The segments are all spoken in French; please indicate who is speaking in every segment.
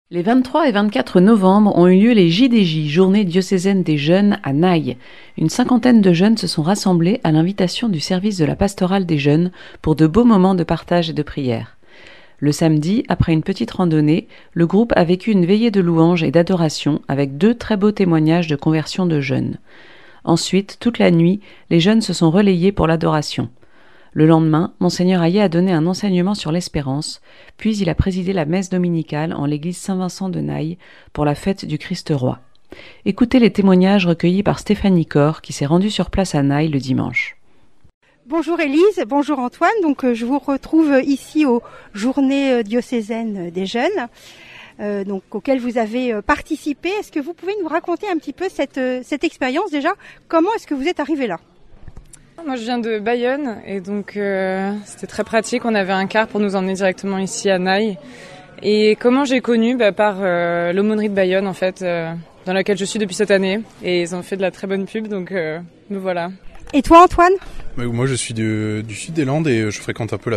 Speaker 1: Les 23 et 24 novembre ont eu lieu les JDJ, Journée diocésaine des jeunes, à Naï. Une cinquantaine de jeunes se sont rassemblés à l'invitation du service de la pastorale des jeunes pour de beaux moments de partage et de prière. Le samedi, après une petite randonnée, le groupe a vécu une veillée de louanges et d'adoration avec 2 très beaux témoignages de conversion de jeunes. Ensuite, toute la nuit, les jeunes se sont relayés pour l'adoration. Le lendemain, Monseigneur Hayet a donné un enseignement sur l'espérance, puis il a présidé la messe dominicale en l'église Saint-Vincent de Naï pour la fête du Christ-Roi. Écoutez les témoignages recueillis par Stéphanie Corr qui s'est rendue sur place à Naï le dimanche.
Speaker 2: Bonjour Élise, bonjour Antoine. Je vous retrouve ici aux Journées diocésaines des jeunes, auxquelles vous avez participé. Est-ce que vous pouvez nous raconter un petit peu cette expérience déjà? Comment est-ce que vous êtes arrivé là?
Speaker 3: Moi je viens de Bayonne et donc c'était très pratique, on avait un car pour nous emmener directement ici à Naï. Et comment j'ai connu? Par l'aumônerie de Bayonne en fait, dans laquelle je suis depuis cette année, et ils ont fait de la très bonne pub, donc me voilà.
Speaker 2: Et toi Antoine?
Speaker 4: Moi je suis du sud des Landes et je fréquente un peu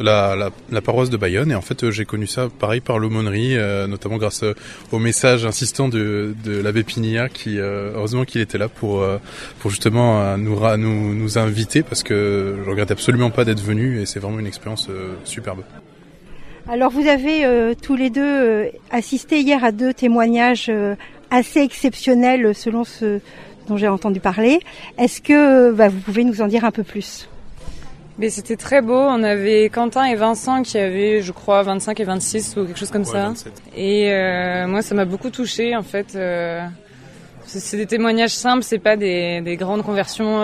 Speaker 4: la paroisse de Bayonne, et en fait j'ai connu ça pareil par l'aumônerie, notamment grâce au message insistant de l'abbé Pinilla qui heureusement qu'il était là pour justement nous inviter, parce que je regrette absolument pas d'être venu et c'est vraiment une expérience superbe.
Speaker 2: Alors vous avez tous les deux assisté hier à 2 témoignages assez exceptionnels selon ce dont j'ai entendu parler. Est-ce que vous pouvez nous en dire un peu plus?
Speaker 3: Mais c'était très beau, on avait Quentin et Vincent qui avaient je crois 25 et 26 ou quelque chose comme ça.
Speaker 4: 27.
Speaker 3: Et moi ça m'a beaucoup touchée en fait. C'est des témoignages simples, c'est pas des grandes conversions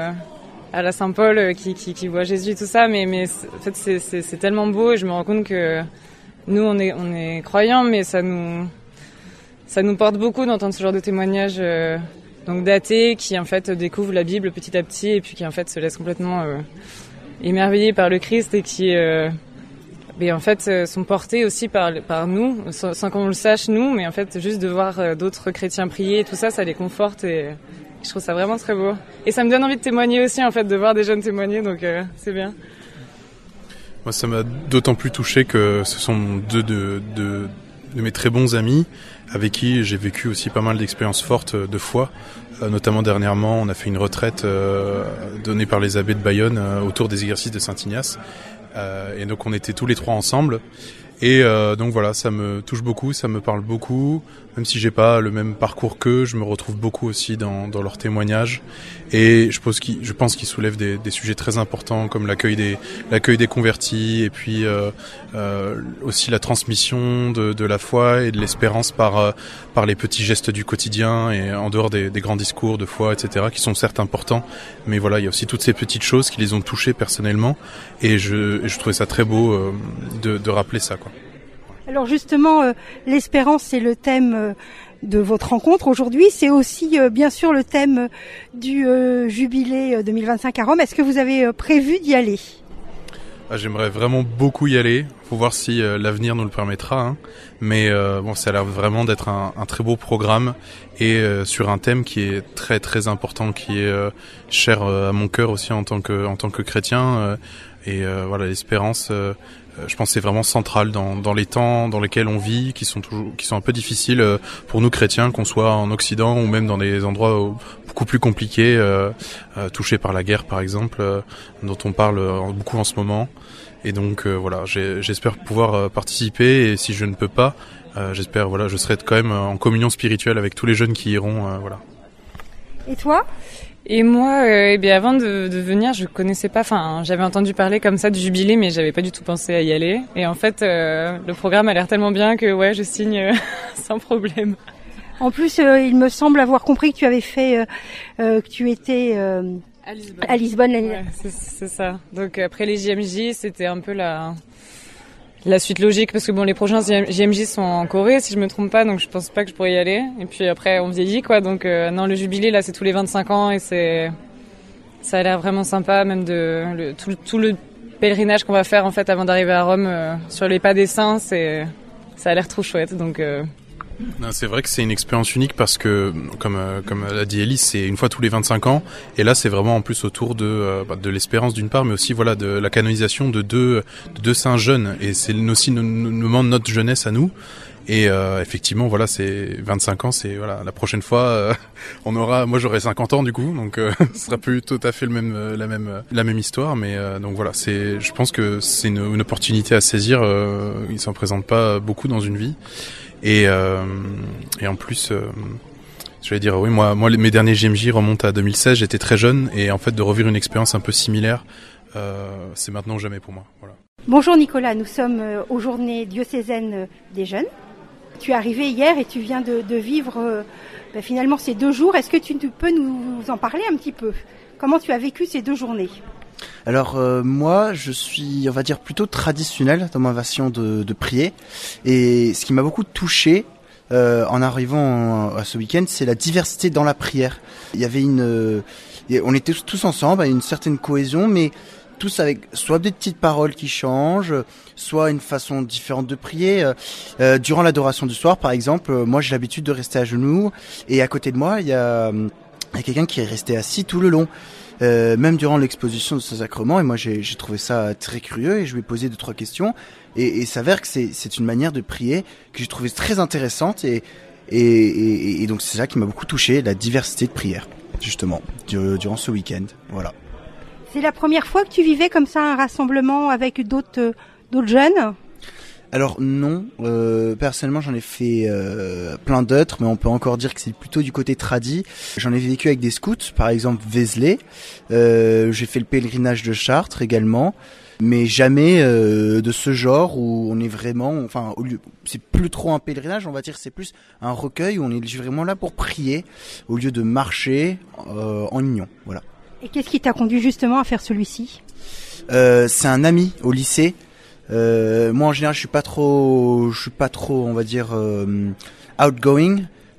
Speaker 3: à la Saint-Paul qui voit Jésus et tout ça, mais en fait c'est tellement beau, et je me rends compte que nous on est croyants, mais ça nous porte beaucoup d'entendre ce genre de témoignages donc d'athées qui en fait découvrent la Bible petit à petit et puis qui en fait se laissent complètement émerveillés par le Christ, et qui en fait sont portés aussi par nous sans qu'on le sache nous, mais en fait juste de voir d'autres chrétiens prier et tout ça les conforte, et je trouve ça vraiment très beau. Et ça me donne envie de témoigner aussi en fait, de voir des jeunes témoigner, donc c'est bien.
Speaker 4: Moi ça m'a d'autant plus touché que ce sont 2 de mes très bons amis avec qui j'ai vécu aussi pas mal d'expériences fortes de foi. Notamment dernièrement, on a fait une retraite donnée par les abbés de Bayonne autour des exercices de Saint-Ignace. Et donc on était tous les 3 ensemble. Et donc voilà, ça me touche beaucoup, ça me parle beaucoup. Même si j'ai pas le même parcours qu'eux, je me retrouve beaucoup aussi dans leurs témoignages. Et je pense qu'ils soulèvent des sujets très importants, comme l'accueil des convertis, et puis aussi la transmission de la foi et de l'espérance par les petits gestes du quotidien, et en dehors des grands discours de foi, etc., qui sont certes importants. Mais voilà, il y a aussi toutes ces petites choses qui les ont touchés personnellement. Et je trouvais ça très beau de rappeler ça, quoi.
Speaker 2: Alors justement, l'espérance, c'est le thème de votre rencontre aujourd'hui. C'est aussi bien sûr le thème du jubilé 2025 à Rome. Est-ce que vous avez prévu d'y aller?
Speaker 4: J'aimerais vraiment beaucoup y aller. Faut voir si l'avenir nous le permettra, hein. Mais ça a l'air vraiment d'être un très beau programme, et sur un thème qui est très très important, qui est cher à mon cœur aussi en tant que chrétien. Voilà, l'espérance. Je pense que c'est vraiment central dans les temps dans lesquels on vit, qui sont un peu difficiles pour nous chrétiens, qu'on soit en Occident ou même dans des endroits beaucoup plus compliqués, touchés par la guerre par exemple, dont on parle beaucoup en ce moment. Et donc voilà, j'espère pouvoir participer, et si je ne peux pas, j'espère je serai quand même en communion spirituelle avec tous les jeunes qui iront. Voilà.
Speaker 2: Et toi?
Speaker 3: Et moi, avant de venir, je connaissais pas, j'avais entendu parler comme ça du jubilé, mais j'avais pas du tout pensé à y aller. Et en fait, le programme a l'air tellement bien que je signe sans problème.
Speaker 2: En plus, il me semble avoir compris que tu avais fait, que tu étais à Lisbonne l'année dernière.
Speaker 3: C'est ça. Donc après les JMJ, c'était un peu la suite logique, parce que les prochains JMJ sont en Corée, si je me trompe pas, donc je pense pas que je pourrais y aller. Et puis après, on vieillit, quoi. Donc non, le jubilé, là, c'est tous les 25 ans, et ça a l'air vraiment sympa, même tout le pèlerinage qu'on va faire en fait avant d'arriver à Rome sur les pas des saints, ça a l'air trop chouette. Donc
Speaker 4: Non, c'est vrai que c'est une expérience unique, parce que, comme l'a dit Élise, c'est une fois tous les 25 ans. Et là, c'est vraiment en plus autour de l'espérance d'une part, mais aussi de la canonisation de deux saints jeunes. Et c'est aussi le moment de notre jeunesse à nous. Et effectivement, voilà, c'est 25 ans, c'est voilà, la prochaine fois, moi j'aurai 50 ans du coup, donc ce sera plus tout à fait la même histoire, mais donc voilà, je pense que c'est une opportunité à saisir. Il s'en présente pas beaucoup dans une vie, et en plus. Je vais dire, oui, moi, mes derniers JMJ remontent à 2016, j'étais très jeune, et en fait, de revivre une expérience un peu similaire, c'est maintenant ou jamais pour moi. Voilà.
Speaker 2: Bonjour Nicolas, nous sommes aux Journées diocésaines des jeunes. Tu es arrivé hier et tu viens de vivre finalement ces 2 jours. Est-ce que tu peux nous en parler un petit peu ? Comment tu as vécu ces 2 journées ?
Speaker 5: Alors moi, je suis, on va dire, plutôt traditionnel dans ma façon de prier. Et ce qui m'a beaucoup touché, en arrivant à ce week-end, c'est la diversité dans la prière. Il y avait on était tous ensemble, à une certaine cohésion, mais tous avec soit des petites paroles qui changent, soit une façon différente de prier. Durant l'adoration du soir, par exemple, moi j'ai l'habitude de rester à genoux, et à côté de moi, il y a quelqu'un qui est resté assis tout le long. Même durant l'exposition de ce sacrement, et moi j'ai trouvé ça très curieux, et je lui ai posé 2-3 questions, et il s'avère que c'est une manière de prier que j'ai trouvé très intéressante, et donc c'est ça qui m'a beaucoup touché, la diversité de prière, justement, durant ce week-end. Voilà.
Speaker 2: C'est la première fois que tu vivais comme ça un rassemblement avec d'autres jeunes ?
Speaker 5: Alors non, personnellement j'en ai fait plein d'autres, mais on peut encore dire que c'est plutôt du côté tradi. J'en ai vécu avec des scouts, par exemple Vézelay. J'ai fait le pèlerinage de Chartres également, mais jamais de ce genre où on est vraiment, c'est plus trop un pèlerinage, on va dire, c'est plus un recueil où on est vraiment là pour prier au lieu de marcher en union. Voilà.
Speaker 2: Et qu'est-ce qui t'a conduit justement à faire celui-ci ?
Speaker 5: C'est un ami au lycée. Moi en général je suis pas trop on va dire outgoing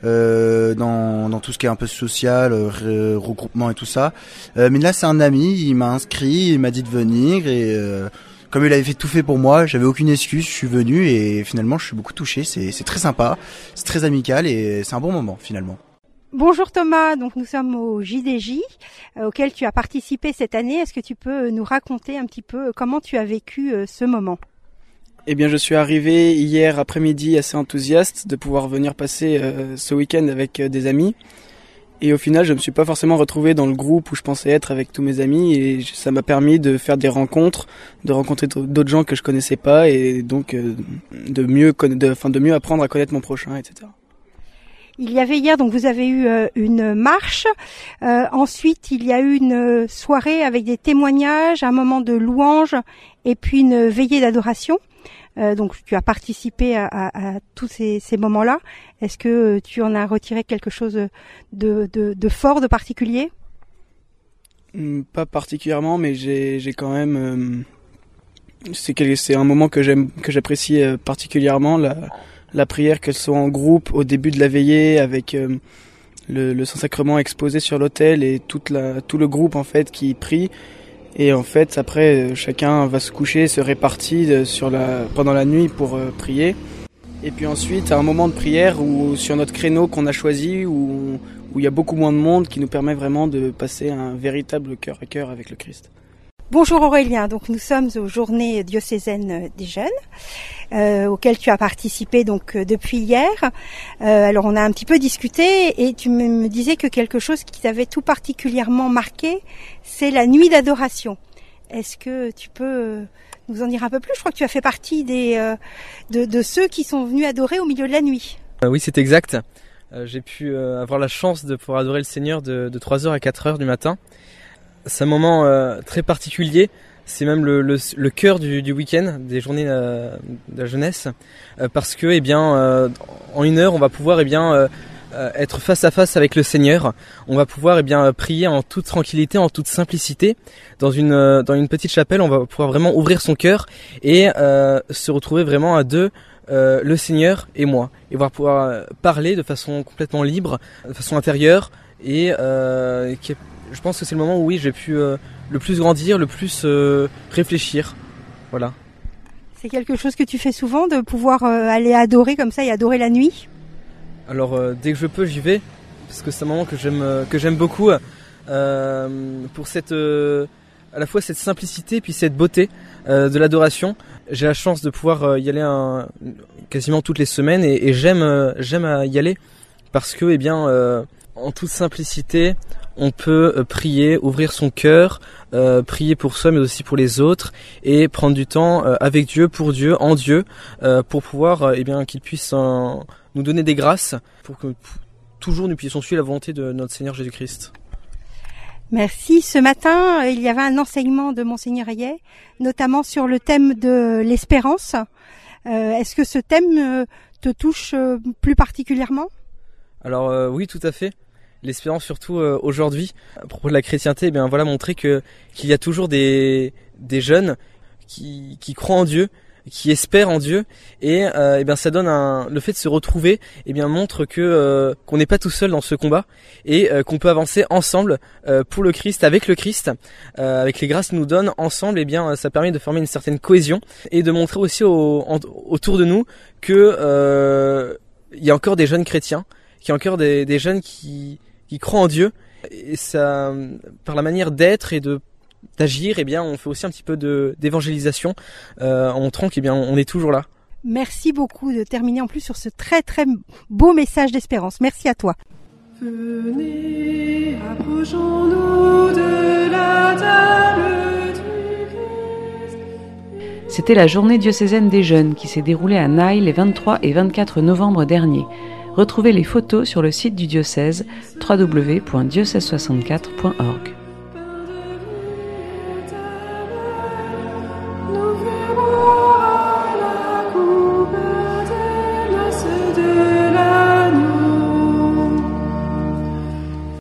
Speaker 5: dans tout ce qui est un peu social, regroupement et tout ça, mais là c'est un ami, il m'a inscrit, il m'a dit de venir, et comme il avait tout fait pour moi, j'avais aucune excuse, je suis venu, et finalement je suis beaucoup touché. C'est très sympa, c'est très amical, et c'est un bon moment finalement.
Speaker 2: Bonjour Thomas, donc nous sommes au JDJ auquel tu as participé cette année. Est-ce que tu peux nous raconter un petit peu comment tu as vécu ce moment ?
Speaker 6: Eh bien, je suis arrivé hier après-midi assez enthousiaste de pouvoir venir passer ce week-end avec des amis. Et au final, je me suis pas forcément retrouvé dans le groupe où je pensais être avec tous mes amis, et ça m'a permis de faire des rencontres, de rencontrer d'autres gens que je connaissais pas, et donc de mieux apprendre à connaître mon prochain, etc.
Speaker 2: Il y avait hier, donc vous avez eu une marche. Ensuite, il y a eu une soirée avec des témoignages, un moment de louange et puis une veillée d'adoration. Donc tu as participé à tous ces moments-là. Est-ce que tu en as retiré quelque chose de fort, de particulier ?
Speaker 6: Pas particulièrement, mais j'ai quand même... c'est un moment que j'apprécie particulièrement, la prière, qu'elle soit en groupe au début de la veillée, avec le Saint-Sacrement exposé sur l'autel et tout le groupe en fait qui prie. Et en fait, après, chacun va se coucher, se répartit pendant la nuit pour prier. Et puis ensuite, à un moment de prière où sur notre créneau qu'on a choisi, où il y a beaucoup moins de monde, qui nous permet vraiment de passer un véritable cœur à cœur avec le Christ.
Speaker 2: Bonjour Aurélien, donc nous sommes aux Journées diocésaines des jeunes, auxquelles tu as participé donc depuis hier. Alors on a un petit peu discuté, et tu me disais que quelque chose qui t'avait tout particulièrement marqué, c'est la nuit d'adoration. Est-ce que tu peux nous en dire un peu plus ? Je crois que tu as fait partie de ceux qui sont venus adorer au milieu de la nuit.
Speaker 7: Oui, c'est exact. J'ai pu avoir la chance de pouvoir adorer le Seigneur de 3h à 4h du matin. C'est un moment très particulier, c'est même le cœur du week-end, des journées de la jeunesse, parce que en 1 heure on va pouvoir être face à face avec le Seigneur. On va pouvoir prier en toute tranquillité, en toute simplicité, dans une petite chapelle. On va pouvoir vraiment ouvrir son cœur et se retrouver vraiment à deux, le Seigneur et moi, et on va pouvoir parler de façon complètement libre, de façon intérieure, et je pense que c'est le moment où j'ai pu le plus grandir, le plus réfléchir. Voilà.
Speaker 2: C'est quelque chose que tu fais souvent, de pouvoir aller adorer comme ça et adorer la nuit ?
Speaker 7: Alors dès que je peux, j'y vais, parce que c'est un moment que j'aime beaucoup, pour cette à la fois cette simplicité puis cette beauté de l'adoration. J'ai la chance de pouvoir y aller quasiment toutes les semaines et j'aime y aller parce que en toute simplicité on peut prier, ouvrir son cœur, prier pour soi mais aussi pour les autres et prendre du temps avec Dieu, pour Dieu, en Dieu, pour pouvoir qu'il puisse nous donner des grâces pour que toujours nous puissions suivre la volonté de notre Seigneur Jésus-Christ.
Speaker 2: Merci. Ce matin, il y avait un enseignement de Monseigneur Hayet, notamment sur le thème de l'espérance. Est-ce que ce thème te touche plus particulièrement ?
Speaker 7: Alors oui, tout à fait. L'espérance surtout aujourd'hui, à propos de la chrétienté, montrer qu'il y a toujours des jeunes qui croient en Dieu, qui espèrent en Dieu, et ça donne le fait de se retrouver, montre qu'on n'est pas tout seul dans ce combat et qu'on peut avancer ensemble pour le Christ, avec le Christ, avec les grâces qu'il nous donne ensemble. Ça permet de former une certaine cohésion et de montrer aussi autour de nous que il y a encore des jeunes chrétiens, qu'il y a encore des jeunes qui croient en Dieu, et ça, par la manière d'être et d'agir, on fait aussi un petit peu d'évangélisation en montrant qu'on est toujours là.
Speaker 2: Merci beaucoup de terminer en plus sur ce très très beau message d'espérance. Merci à toi.
Speaker 8: Venez, approchons-nous de la table du Christ.
Speaker 1: C'était la journée diocésaine des jeunes qui s'est déroulée à Naï les 23 et 24 novembre dernier. Retrouvez les photos sur le site du diocèse www.diocèse64.org.